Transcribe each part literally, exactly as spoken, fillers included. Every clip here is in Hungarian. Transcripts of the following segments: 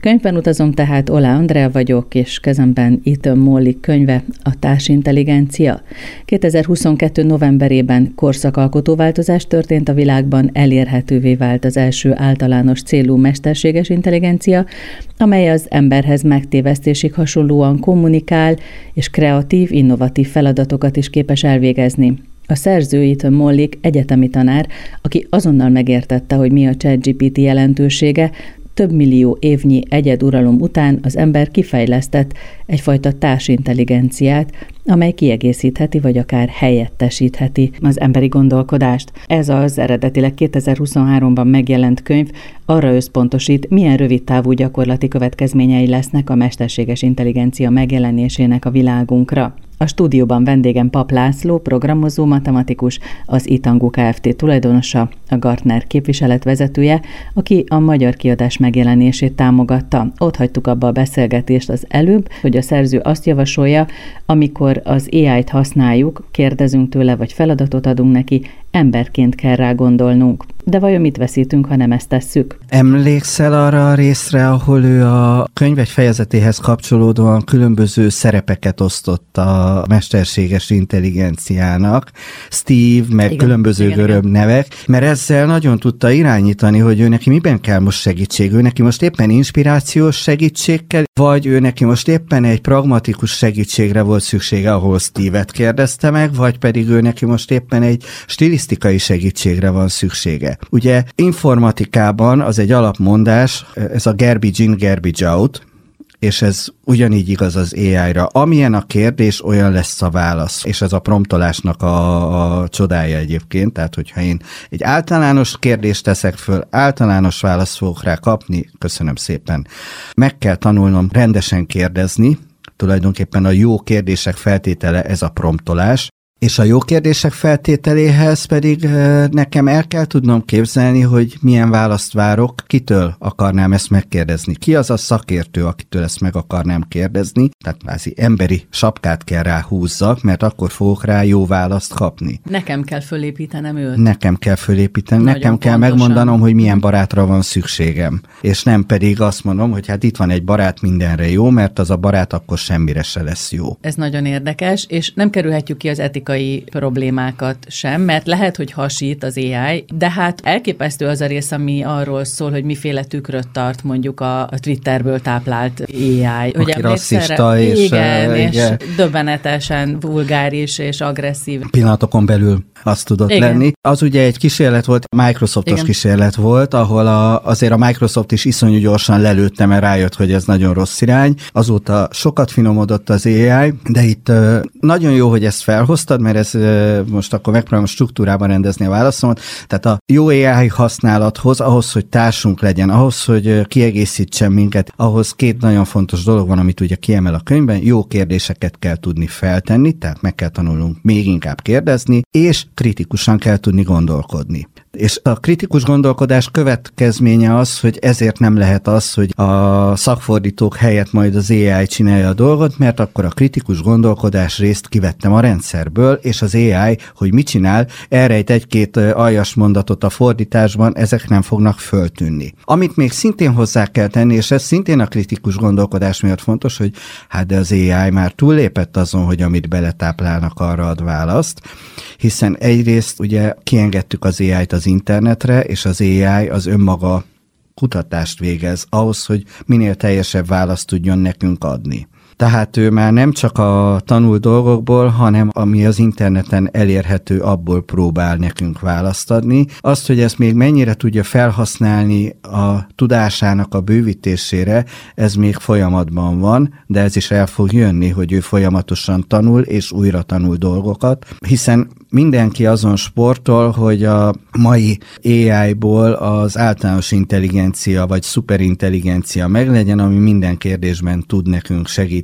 Könyvben utazom tehát, Oláh Andrea vagyok, és kezemben Ethan Mollick könyve, a Társintelligencia. kétezer-huszonkettő novemberében korszakalkotó változás történt a világban, elérhetővé vált az első általános célú mesterséges intelligencia, amely az emberhez megtévesztésig hasonlóan kommunikál, és kreatív, innovatív feladatokat is képes elvégezni. A szerző Ethan Mollick egyetemi tanár, aki azonnal megértette, hogy mi a ChatGPT jelentősége, több millió évnyi egyeduralom után az ember kifejlesztett egyfajta társintelligenciát, amely kiegészítheti vagy akár helyettesítheti az emberi gondolkodást. Ez az eredetileg kétezer-huszonháromban megjelent könyv arra összpontosít, milyen rövidtávú gyakorlati következményei lesznek a mesterséges intelligencia megjelenésének a világunkra. A stúdióban vendégem Papp László, programozó matematikus, az Itango Kft. Tulajdonosa, a Gartner képviseletvezetője, aki a magyar kiadás megjelenését támogatta. Ott hagytuk abba a beszélgetést az előbb, hogy a szerző azt javasolja, amikor az á í-t használjuk, kérdezünk tőle vagy feladatot adunk neki, emberként kell rá gondolnunk. De vajon mit veszítünk, ha nem ezt tesszük? Emlékszel arra a részre, ahol ő a könyv egy fejezetéhez kapcsolódóan különböző szerepeket osztott a mesterséges intelligenciának, Steve, meg igen, különböző igen, görög igen. nevek, mert ezzel nagyon tudta irányítani, hogy ő neki miben kell most segítség. Ő neki most éppen inspirációs segítség kell, vagy ő neki most éppen egy pragmatikus segítségre volt szüksége, ahol Steve-et kérdezte meg, vagy pedig ő neki most éppen egy stilisztikai segítségre van szüksége. Ugye informatikában az egy alapmondás, ez a garbage in, garbage out, és ez ugyanígy igaz az á í-ra. Amilyen a kérdés, olyan lesz a válasz. És ez a promptolásnak a, a csodája egyébként. Tehát, hogyha én egy általános kérdést teszek föl, általános választ fogok rá kapni, köszönöm szépen. Meg kell tanulnom rendesen kérdezni, tulajdonképpen a jó kérdések feltétele ez a promptolás, és a jó kérdések feltételéhez pedig nekem el kell tudnom képzelni, hogy milyen választ várok, kitől akarnám ezt megkérdezni. Ki az a szakértő, akitől ezt meg akarnám kérdezni? Tehát kvázi emberi sapkát kell rá húzzak, mert akkor fogok rá jó választ kapni. Nekem kell fölépítenem őt. Nekem kell fölépítenem, Nagyon nekem kell pontosan. megmondanom, hogy milyen barátra van szükségem. És nem pedig azt mondom, hogy hát itt van egy barát, mindenre jó, mert az a barát akkor semmire se lesz jó. Ez nagyon érdekes, és nem kerülhetjük ki az etikai problémákat sem, mert lehet, hogy hasít az á í, de hát elképesztő az a rész, ami arról szól, hogy miféle tükröt tart mondjuk a, a Twitterből táplált á í. Aki rasszista és... Igen, és igen. döbbenetesen vulgáris és agresszív. Pillanatokon belül azt tudott igen. lenni. Az ugye egy kísérlet volt, Microsoftos igen. kísérlet volt, ahol a, azért a Microsoft is iszonyú gyorsan lelőtte, mert rájött, hogy ez nagyon rossz irány. Azóta sokat finomodott az á í, de itt uh, nagyon jó, hogy ezt felhoztad, mert ez uh, most akkor megpróbálom struktúrában rendezni a válaszomat. Tehát a jó á í használathoz, ahhoz, hogy társunk legyen, ahhoz, hogy uh, kiegészítsen minket, ahhoz két nagyon fontos dolog van, amit ugye kiemel a könyvben. Jó kérdéseket kell tudni feltenni, tehát meg kell tanulnunk még inkább kérdezni, és kritikusan kell tudni gondolkodni. És a kritikus gondolkodás következménye az, hogy ezért nem lehet az, hogy a szakfordítók helyett majd az á í csinálja a dolgot, mert akkor a kritikus gondolkodás részt kivettem a rendszerből, és az á í, hogy mit csinál, elrejt egy-két aljas mondatot a fordításban, ezek nem fognak föltűnni. Amit még szintén hozzá kell tenni, és ez szintén a kritikus gondolkodás miatt fontos, hogy hát de az á í már túllépett azon, hogy amit beletáplálnak, arra ad választ, hiszen egyrészt ugye kiengedtük az á í-t az internetre, és az á í az önmaga kutatást végez ahhoz, hogy minél teljesebb választ tudjon nekünk adni. Tehát ő már nem csak a tanult dolgokból, hanem ami az interneten elérhető, abból próbál nekünk választ adni. Azt, hogy ezt még mennyire tudja felhasználni a tudásának a bővítésére, ez még folyamatban van, de ez is el fog jönni, hogy ő folyamatosan tanul és újra tanul dolgokat, hiszen mindenki azon sportol, hogy a mai á í-ból az általános intelligencia vagy szuperintelligencia meglegyen, ami minden kérdésben tud nekünk segíteni,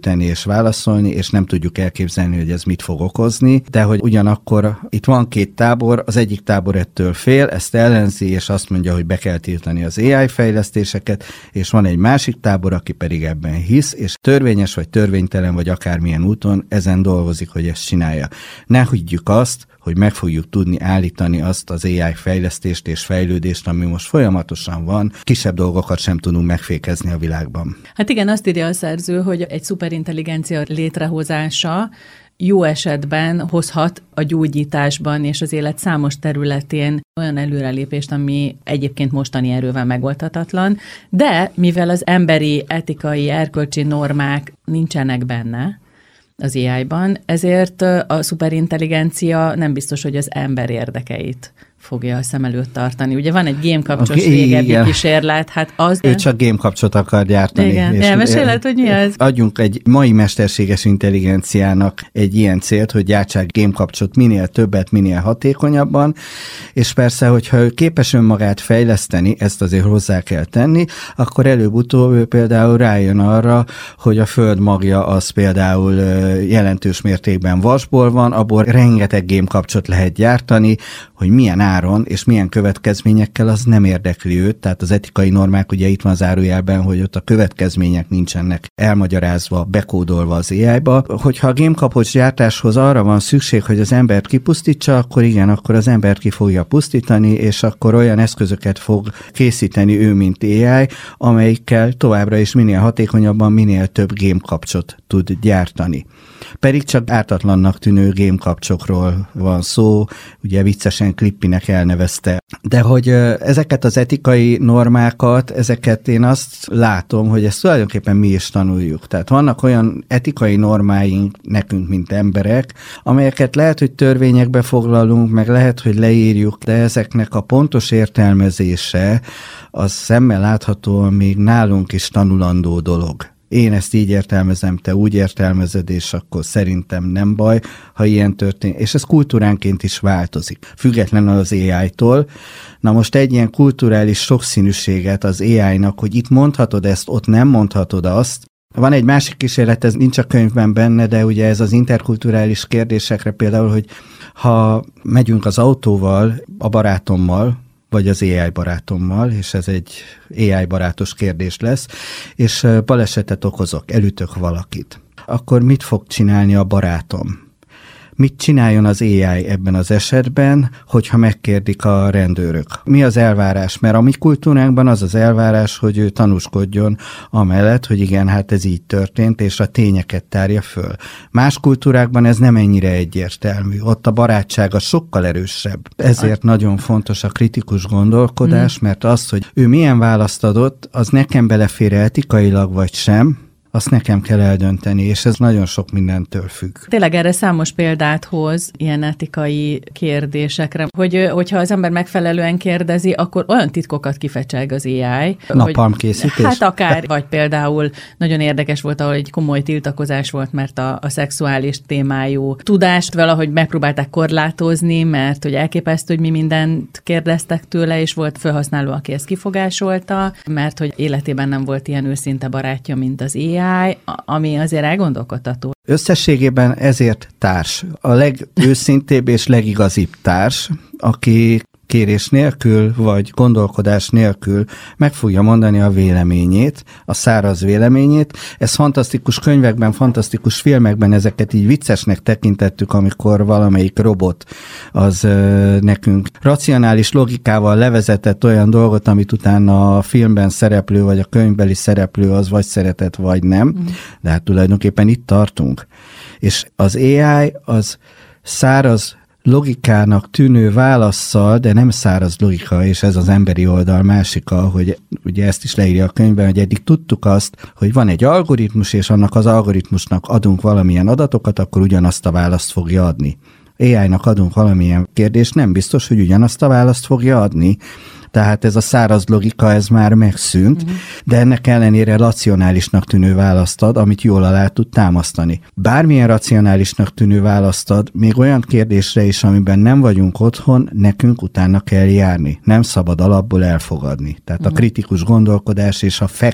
feltenni és válaszolni, és nem tudjuk elképzelni, hogy ez mit fog okozni, de hogy ugyanakkor itt van két tábor, az egyik tábor ettől fél, ezt ellenzi, és azt mondja, hogy be kell tiltani az á i fejlesztéseket, és van egy másik tábor, aki pedig ebben hisz, és törvényes vagy törvénytelen, vagy akármilyen úton ezen dolgozik, hogy ezt csinálja. Ne higgyük azt, hogy meg fogjuk tudni állítani azt az á i fejlesztést és fejlődést, ami most folyamatosan van, kisebb dolgokat sem tudunk megfékezni a világban. Hát igen, azt írja a szerző, hogy egy szuperintelligencia létrehozása jó esetben hozhat a gyógyításban és az élet számos területén olyan előrelépést, ami egyébként mostani erővel megoldhatatlan, de mivel az emberi, etikai, erkölcsi normák nincsenek benne az á i-ban, ezért a szuperintelligencia nem biztos, hogy az ember érdekeit fogja a szem előtt tartani. Ugye van egy gémkapcsos okay, régebbi igen. kísérlet, hát az... Ő csak gémkapcsot akar gyártani. Igen, elmeséled, hogy mi az? Adjunk egy mai mesterséges intelligenciának egy ilyen célt, hogy gyártsák gémkapcsot minél többet, minél hatékonyabban, és persze, hogyha ő képes önmagát fejleszteni, ezt azért hozzá kell tenni, akkor előbb-utóbb ő például rájön arra, hogy a Föld magja az például jelentős mértékben vasból van, abból rengeteg gémkapcsot lehet gyártani, hogy milyen áron és milyen következményekkel, az nem érdekli őt, tehát az etikai normák, ugye itt van az zárójelben, hogy ott a következmények nincsenek elmagyarázva, bekódolva az á i-ba. Hogyha a gémkapocs gyártáshoz arra van szükség, hogy az embert kipusztítsa, akkor igen, akkor az embert ki fogja pusztítani, és akkor olyan eszközöket fog készíteni ő, mint á i, amelyikkel továbbra is minél hatékonyabban, minél több gémkapcsot tud gyártani. Pedig csak ártatlannak tűnő gémkapcsokról van szó, ugye viccesen Clippinek elnevezte. De hogy ezeket az etikai normákat, ezeket én azt látom, hogy ezt tulajdonképpen mi is tanuljuk. Tehát vannak olyan etikai normáink nekünk, mint emberek, amelyeket lehet, hogy törvényekbe foglalunk, meg lehet, hogy leírjuk, de ezeknek a pontos értelmezése az szemmel láthatóan még nálunk is tanulandó dolog. Én ezt így értelmezem, te úgy értelmezed, és akkor szerintem nem baj, ha ilyen történik. És ez kultúránként is változik, függetlenül az á i-tól. Na most egy ilyen kulturális sokszínűséget az á i-nak, hogy itt mondhatod ezt, ott nem mondhatod azt. Van egy másik kísérlet, ez nincs a könyvben benne, de ugye ez az interkulturális kérdésekre például, hogy ha megyünk az autóval, a barátommal, vagy az á i barátommal, és ez egy á i barátos kérdés lesz, és balesetet okozok, elütök valakit. Akkor mit fog csinálni a barátom? Mit csináljon az á i ebben az esetben, hogyha megkérdik a rendőrök? Mi az elvárás? Mert a mi kultúránkban az az elvárás, hogy ő tanúskodjon amellett, hogy igen, hát ez így történt, és a tényeket tárja föl. Más kultúrákban ez nem ennyire egyértelmű. Ott a barátság az sokkal erősebb. Ezért nagyon fontos a kritikus gondolkodás, mert az, hogy ő milyen választ adott, az nekem belefér etikailag vagy sem, azt nekem kell eldönteni, és ez nagyon sok mindentől függ. Tényleg erre számos példát hoz ilyen etikai kérdésekre, hogy hogyha az ember megfelelően kérdezi, akkor olyan titkokat kifecseg az á i. Napalmkészítés? Hát akár, vagy például nagyon érdekes volt, ahol egy komoly tiltakozás volt, mert a, a szexuális témájú tudást valahogy megpróbálták korlátozni, mert hogy elképesztő, hogy mi mindent kérdeztek tőle, és volt felhasználó, aki ezt kifogásolta, mert hogy életében nem volt ilyen őszinte barátja, mint az á i, ami azért elgondolkodtató. Összességében ezért társ. A legőszintébb és legigazibb társ, aki kérés nélkül, vagy gondolkodás nélkül meg fogja mondani a véleményét, a száraz véleményét. Ez fantasztikus könyvekben, fantasztikus filmekben ezeket így viccesnek tekintettük, amikor valamelyik robot az ö, nekünk racionális logikával levezetett olyan dolgot, amit utána a filmben szereplő, vagy a könyvbeli szereplő az vagy szeretett, vagy nem. Mm. De hát tulajdonképpen itt tartunk. És az á i az száraz logikának tűnő válasszal, de nem száraz logika, és ez az emberi oldal másika, hogy ugye ezt is leírja a könyvben, hogy eddig tudtuk azt, hogy van egy algoritmus, és annak az algoritmusnak adunk valamilyen adatokat, akkor ugyanazt a választ fogja adni. á i-nak adunk valamilyen kérdést, nem biztos, hogy ugyanazt a választ fogja adni. Tehát ez a száraz logika, ez már megszűnt, uh-huh. de ennek ellenére racionálisnak tűnő választ ad, amit jól alá tud támasztani. Bármilyen racionálisnak tűnő választ ad, még olyan kérdésre is, amiben nem vagyunk otthon, nekünk utána kell járni. Nem szabad alapból elfogadni. Tehát uh-huh. a kritikus gondolkodás és a fact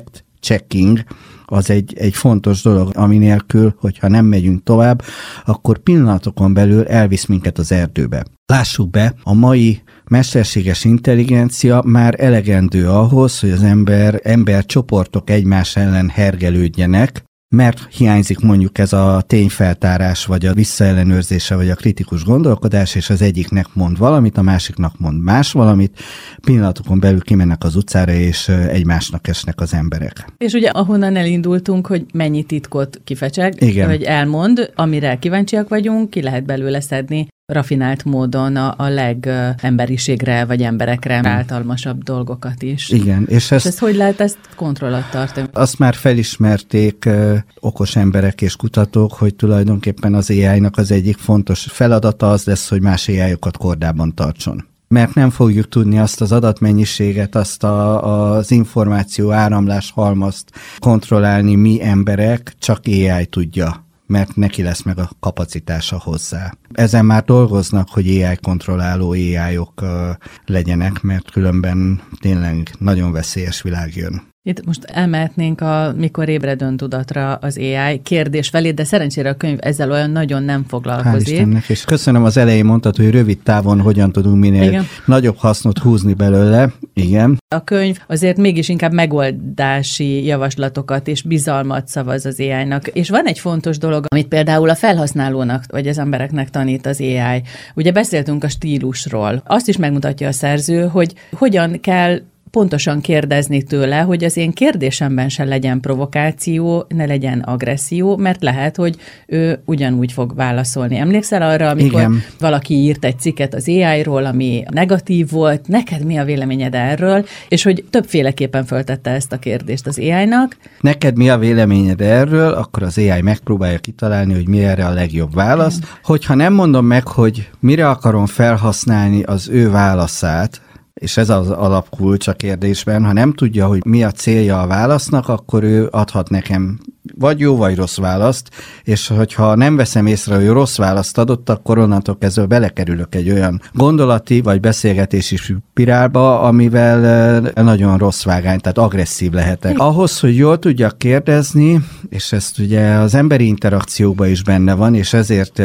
checking, az egy, egy fontos dolog, ami nélkül, hogyha nem megyünk tovább, akkor pillanatokon belül elvisz minket az erdőbe. Lássuk be, a mai mesterséges intelligencia már elegendő ahhoz, hogy az ember, embercsoportok egymás ellen hergelődjenek, mert hiányzik mondjuk ez a tényfeltárás, vagy a visszaellenőrzése, vagy a kritikus gondolkodás, és az egyiknek mond valamit, a másiknak mond más valamit, pillanatokon belül kimennek az utcára, és egymásnak esnek az emberek. És ugye ahonnan elindultunk, hogy mennyi titkot kifecseg, igen, hogy elmond, amire kíváncsiak vagyunk, ki lehet belőle szedni rafinált módon a, a legemberiségre vagy emberekre általmasabb dolgokat is. Igen. És, és ezt, ezt hogy lehet ezt kontroll alatt tartani? Azt már felismerték ö, okos emberek és kutatók, hogy tulajdonképpen az á í-nak az egyik fontos feladata az lesz, hogy más á í-okat kordában tartson. Mert nem fogjuk tudni azt az adatmennyiséget, azt a, az információ áramlás halmazt kontrollálni mi emberek, csak á í tudja, mert neki lesz meg a kapacitása hozzá. Ezen már dolgoznak, hogy á í-kontrolláló á í-ok uh, legyenek, mert különben tényleg nagyon veszélyes világ jön. Itt most elmehetnénk a mikor ébred öntudatra az á í kérdés felé, de szerencsére a könyv ezzel olyan nagyon nem foglalkozik. Hál' Istennek, és köszönöm, az elején mondtad, hogy rövid távon hogyan tudunk minél igen. nagyobb hasznot húzni belőle. Igen. A könyv azért mégis inkább megoldási javaslatokat és bizalmat szavaz az á í-nak. És van egy fontos dolog, amit például a felhasználónak vagy az embereknek tanít az á í. Ugye beszéltünk a stílusról. Azt is megmutatja a szerző, hogy hogyan kell pontosan kérdezni tőle, hogy az én kérdésemben se legyen provokáció, ne legyen agresszió, mert lehet, hogy ő ugyanúgy fog válaszolni. Emlékszel arra, amikor igen. valaki írt egy cikket az á í-ról, ami negatív volt, neked mi a véleményed erről, és hogy többféleképpen föltette ezt a kérdést az á í-nak. Neked mi a véleményed erről, akkor az á í megpróbálja kitalálni, hogy mi erre a legjobb válasz. Igen. Hogyha nem mondom meg, hogy mire akarom felhasználni az ő válaszát, és ez az alapkulcs a kérdésben, ha nem tudja, hogy mi a célja a válasznak, akkor ő adhat nekem vagy jó, vagy rossz választ, és hogyha nem veszem észre, hogy rossz választ adott, akkor onnantól kezdve belekerülök egy olyan gondolati vagy beszélgetési spirálba, amivel nagyon rossz vágány, tehát agresszív lehetek. Ahhoz, hogy jól tudjak kérdezni, és ezt ugye az emberi interakcióban is benne van, és ezért,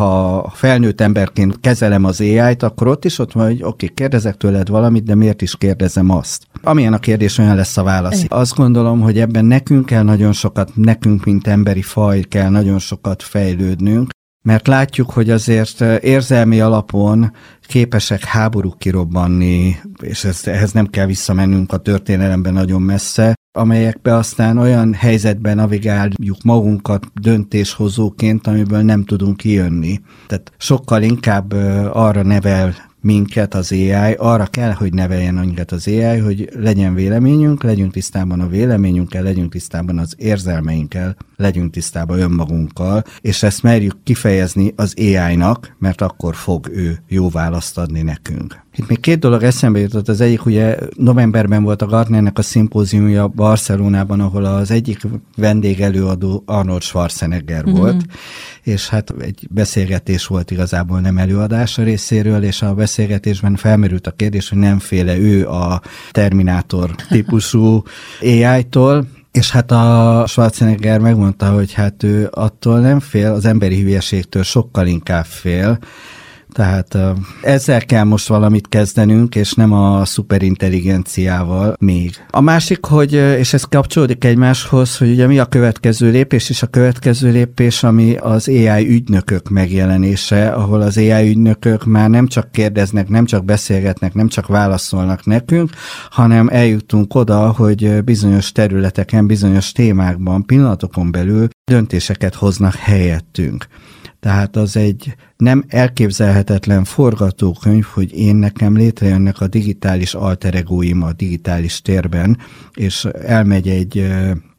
ha felnőtt emberként kezelem az á í-t, akkor ott is ott van, hogy oké, okay, kérdezek tőled valamit, de miért is kérdezem azt? Amilyen a kérdés, olyan lesz a válasz. Azt gondolom, hogy ebben nekünk kell nagyon sokat, nekünk, mint emberi faj kell nagyon sokat fejlődnünk, mert látjuk, hogy azért érzelmi alapon képesek háborúk kirobbanni, és ezt, ehhez nem kell visszamennünk a történelemben nagyon messze, amelyekbe aztán olyan helyzetben navigáljuk magunkat döntéshozóként, amiből nem tudunk kijönni. Tehát sokkal inkább arra nevel minket az á í, arra kell, hogy neveljen minket az á í, hogy legyen véleményünk, legyünk tisztában a véleményünkkel, legyünk tisztában az érzelmeinkkel, legyünk tisztában önmagunkkal, és ezt merjük kifejezni az á í-nak, mert akkor fog ő jó választ adni nekünk. Itt még két dolog eszembe jutott. Az egyik, ugye novemberben volt a Gartnernek a szimpóziumja Barcelonában, ahol az egyik vendégelőadó Arnold Schwarzenegger mm-hmm. volt, és hát egy beszélgetés volt igazából, nem előadás a részéről, és a beszélgetésben felmerült a kérdés, hogy nem féle ő a Terminátor típusú á í-tól, és hát a Schwarzenegger megmondta, hogy hát ő attól nem fél, az emberi hülyeségtől sokkal inkább fél. Tehát ezzel kell most valamit kezdenünk, és nem a szuperintelligenciával még. A másik, hogy, és ez kapcsolódik egymáshoz, hogy ugye mi a következő lépés, és a következő lépés, ami az á í ügynökök megjelenése, ahol az á í ügynökök már nem csak kérdeznek, nem csak beszélgetnek, nem csak válaszolnak nekünk, hanem eljutunk oda, hogy bizonyos területeken, bizonyos témákban, pillanatokon belül döntéseket hoznak helyettünk. Tehát az egy nem elképzelhetetlen forgatókönyv, hogy én nekem létrejönnek a digitális alter egóim a digitális térben, és elmegy egy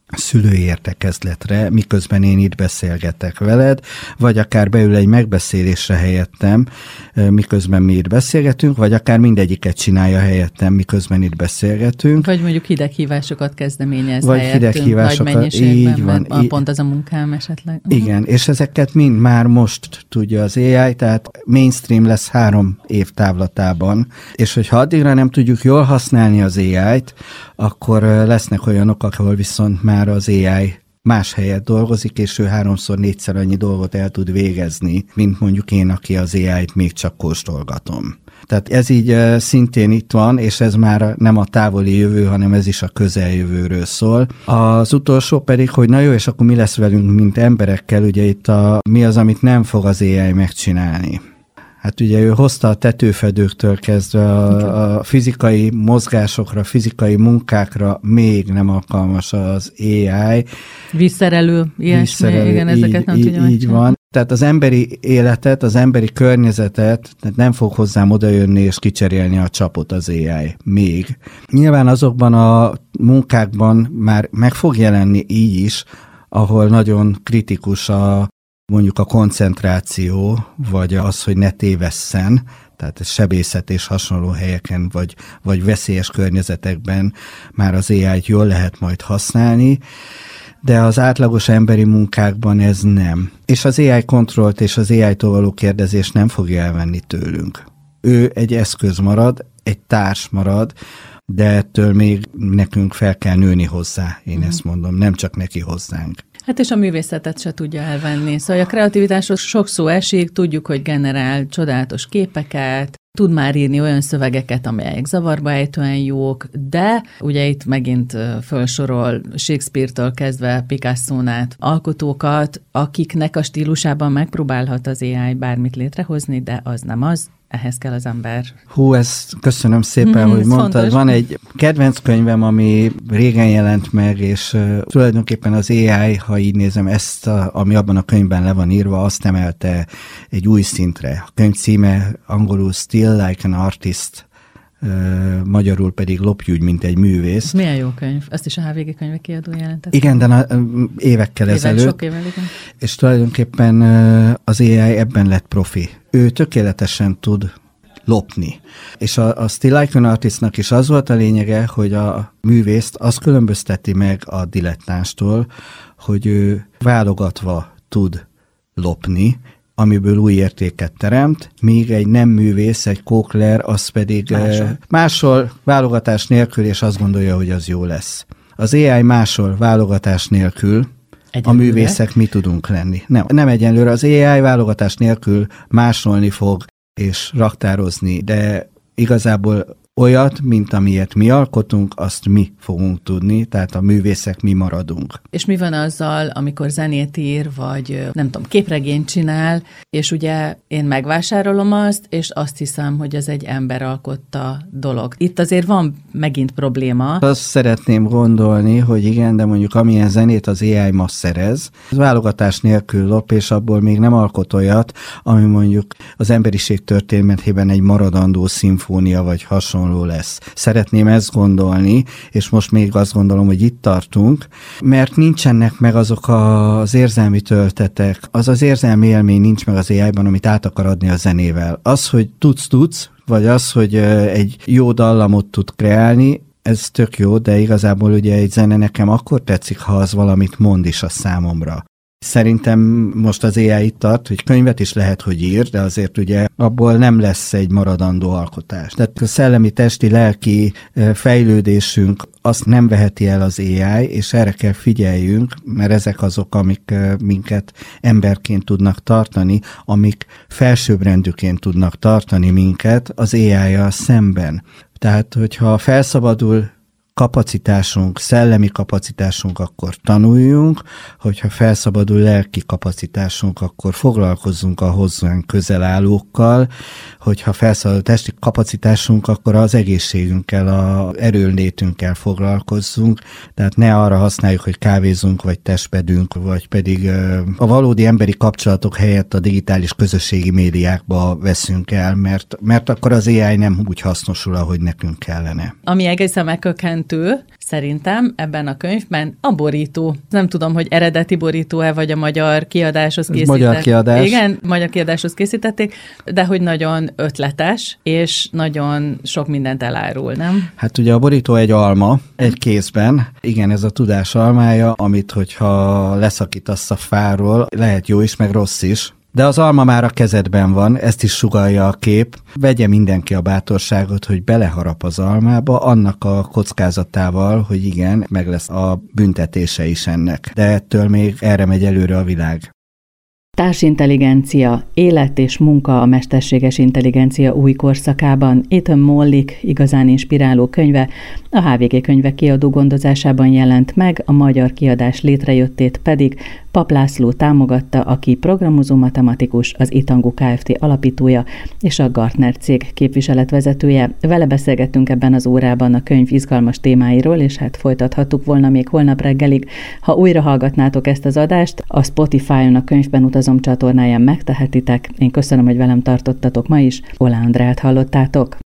szülői értekezletre, miközben én itt beszélgetek veled, vagy akár beül egy megbeszélésre helyettem, miközben mi itt beszélgetünk, vagy akár mindegyiket csinálja helyettem, miközben itt beszélgetünk. Vagy mondjuk hideghívásokat kezdeményez vagy helyettünk, hideghívásokat, nagy mennyiségben, így van, mert pont az a munkám esetleg. Igen, és ezeket mind már most tudja az á i, tehát mainstream lesz három év távlatában, és hogyha addigra nem tudjuk jól használni az á i-t, akkor lesznek olyanok, ahol viszont már az á i más helyet dolgozik, és ő háromszor, négyszer annyi dolgot el tud végezni, mint mondjuk én, aki az á i-t még csak kóstolgatom. Tehát ez így szintén itt van, és ez már nem a távoli jövő, hanem ez is a közeljövőről szól. Az utolsó pedig, hogy na jó, és akkor mi lesz velünk, mint emberekkel, ugye itt a, mi az, amit nem fog az á i megcsinálni. Hát ugye ő hozta a tetőfedőktől kezdve a, a fizikai mozgásokra, fizikai munkákra még nem alkalmas az á i. Visszerelő, ilyesmi, Visszerelő, igen, így, ezeket nem így, tudja így van. Tehát az emberi életet, az emberi környezetet tehát nem fog hozzám odajönni és kicserélni a csapot az á i. Még. Nyilván azokban a munkákban már meg fog jelenni így is, ahol nagyon kritikus a mondjuk a koncentráció, vagy az, hogy ne tévesszen, tehát sebészet és hasonló helyeken, vagy, vagy veszélyes környezetekben már az á i-t jól lehet majd használni, de az átlagos emberi munkákban ez nem. És az á i kontrollt és az á i-tól való kérdezést nem fogja elvenni tőlünk. Ő egy eszköz marad, egy társ marad, de ettől még nekünk fel kell nőni hozzá, én mm. ezt mondom, nem csak neki hozzánk. Hát és a művészetet se tudja elvenni. Szóval a kreativitásról sok szó esik, tudjuk, hogy generál csodálatos képeket, tud már írni olyan szövegeket, amelyek zavarba ejtően jók, de ugye itt megint felsorol Shakespeare-től kezdve Picasso-n át alkotókat, akiknek a stílusában megpróbálhat az á i bármit létrehozni, de az nem az. Ehhez kell az ember. Hú, ezt köszönöm szépen, mm, hogy mondtad. Fontos. Van egy kedvenc könyvem, ami régen jelent meg, és uh, tulajdonképpen az á i, ha így nézem, ezt, a, ami abban a könyvben le van írva, azt emelte egy új szintre. A könyv címe angolul Still Like an Artist, uh, magyarul pedig Lopj úgy, mint egy művész. Ez milyen jó könyv. Ezt is a há vé gé könyvek kiadó jelentett. Igen, de na, évekkel Éven, ezelőtt. Sok évvel, igen. És tulajdonképpen uh, az á i ebben lett profi. Ő tökéletesen tud lopni. És a, a Still Like an Artistnak is az volt a lényege, hogy a művészt az különbözteti meg a dilettánstól, hogy ő válogatva tud lopni, amiből új értéket teremt, míg egy nem művész, egy kókler, az pedig máshol, máshol válogatás nélkül, és azt gondolja, hogy az jó lesz. Az á i máshol válogatás nélkül, egyenlőre? A művészek mi tudunk lenni. Nem, nem egyenlőre, az á i válogatás nélkül másolni fog és raktározni, de igazából olyat, mint amilyet mi alkotunk, azt mi fogunk tudni, tehát a művészek mi maradunk. És mi van azzal, amikor zenét ír, vagy nem tudom, képregényt csinál, és ugye én megvásárolom azt, és azt hiszem, hogy ez egy ember alkotta dolog. Itt azért van megint probléma. Azt szeretném gondolni, hogy igen, de mondjuk amilyen zenét az á i ma szerez, az válogatás nélkül lop, és abból még nem alkot olyat, ami mondjuk az emberiség történetében egy maradandó szimfónia, vagy hasonló lesz. Szeretném ezt gondolni, és most még azt gondolom, hogy itt tartunk, mert nincsenek meg azok az érzelmi töltetek, az az érzelmi élmény nincs meg az á i-ban, amit át akar adni a zenével. Az, hogy tudsz-tudsz, vagy az, hogy egy jó dallamot tud kreálni, ez tök jó, de igazából ugye egy zene nekem akkor tetszik, ha az valamit mond is a számomra. Szerintem most az á i itt tart, hogy könyvet is lehet, hogy ír, de azért ugye abból nem lesz egy maradandó alkotás. Tehát a szellemi, testi, lelki fejlődésünk azt nem veheti el az á i, és erre kell figyeljünk, mert ezek azok, amik minket emberként tudnak tartani, amik felsőbbrendűként tudnak tartani minket az á i-jal szemben. Tehát, hogyha felszabadul kapacitásunk, szellemi kapacitásunk, akkor tanuljunk, hogyha felszabadul lelki kapacitásunk, akkor foglalkozzunk a hozzánk közel állókkal, hogyha felszabadul testi kapacitásunk, akkor az egészségünkkel, az erőnlétünkkel foglalkozzunk, tehát ne arra használjuk, hogy kávézunk, vagy testpedünk, vagy pedig a valódi emberi kapcsolatok helyett a digitális közösségi médiákba veszünk el, mert, mert akkor az á i nem úgy hasznosul, ahogy nekünk kellene. Ami egészen megkökkent mentő, szerintem ebben a könyvben a borító. Nem tudom, hogy eredeti borító-e, vagy a magyar kiadáshoz készítették. Magyar kiadás. Igen, magyar kiadáshoz készítették, de hogy nagyon ötletes, és nagyon sok mindent elárul, nem? Hát ugye a borító egy alma, egy kézben. Igen, ez a tudás almája, amit hogyha leszakítasz a fáról, lehet jó is, meg rossz is. De az alma már a kezedben van, ezt is sugallja a kép. Vegye mindenki a bátorságot, hogy beleharap az almába, annak a kockázatával, hogy igen, meg lesz a büntetése is ennek. De ettől még erre megy előre a világ. Társintelligencia, élet és munka a mesterséges intelligencia új korszakában. Ethan Mollik igazán inspiráló könyve a há vé gé Könyvek kiadó gondozásában jelent meg, a magyar kiadás létrejöttét pedig Pap László támogatta, aki programozó matematikus, az Itangu Kft. Alapítója és a Gartner cég képviseletvezetője. Vele beszélgettünk ebben az órában a könyv izgalmas témáiról, és hát folytathattuk volna még holnap reggelig. Ha újra hallgatnátok ezt az adást, a Spotify-on a Könyvben utazom csatornáján megtehetitek. Én köszönöm, hogy velem tartottatok ma is. Oláh Andreát hallottátok.